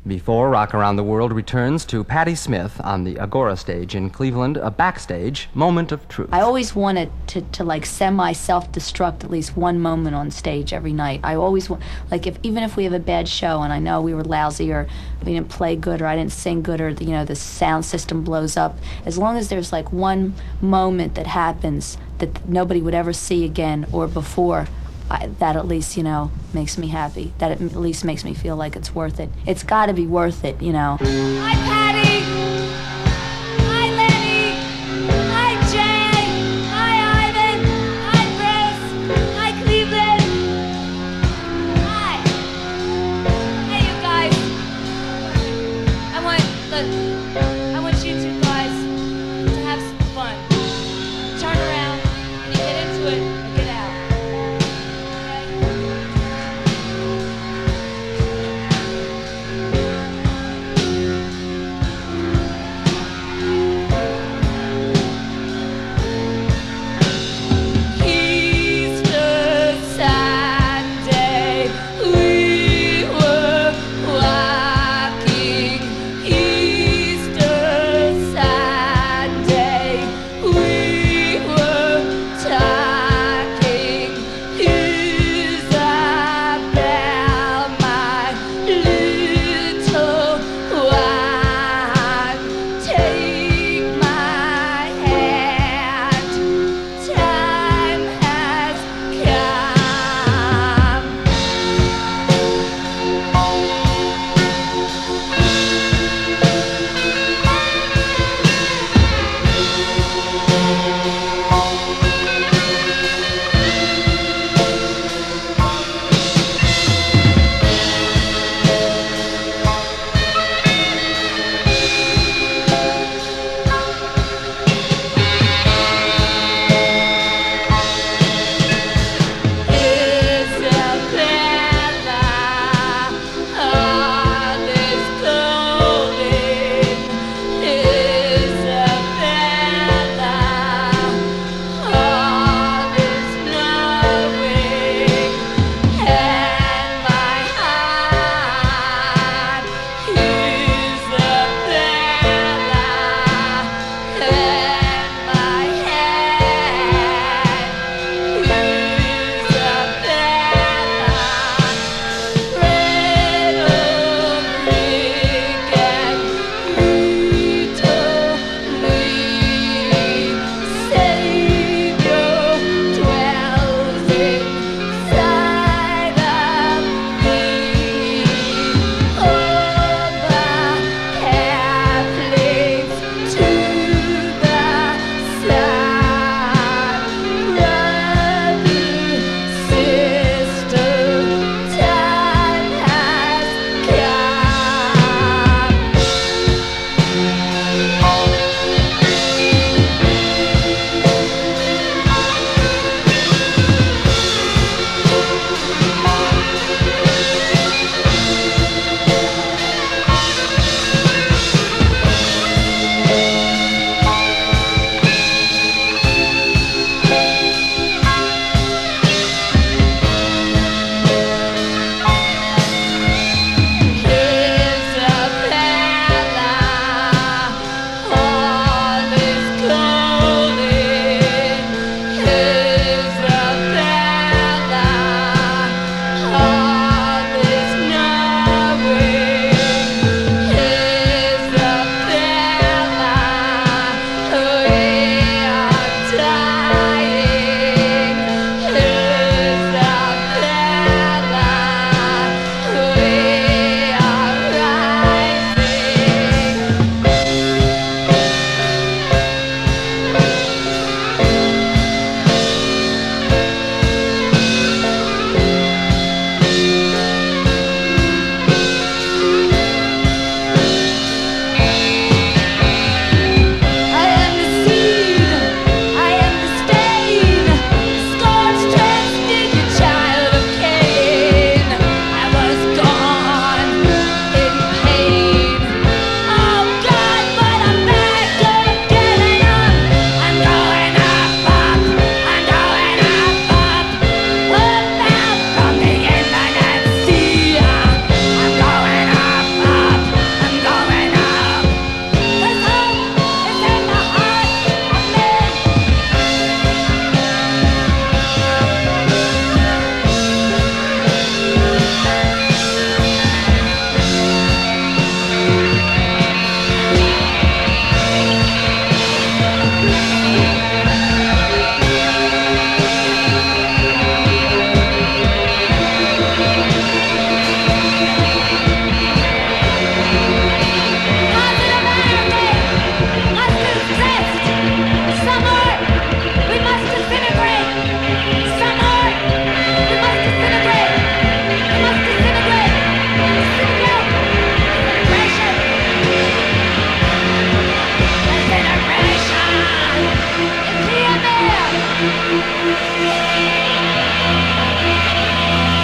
Before Rock Around the World returns to Patti Smith on the Agora stage in Cleveland, a backstage moment of truth. I always wanted to like semi-self-destruct at least one moment on stage every night. I always want, like, even if we have a bad show and I know we were lousy or we didn't play good or I didn't sing good or the sound system blows up, as long as there's like one moment that happens that nobody would ever see again or before, that at least, makes me happy. That at least makes me feel like it's worth it. It's got to be worth it,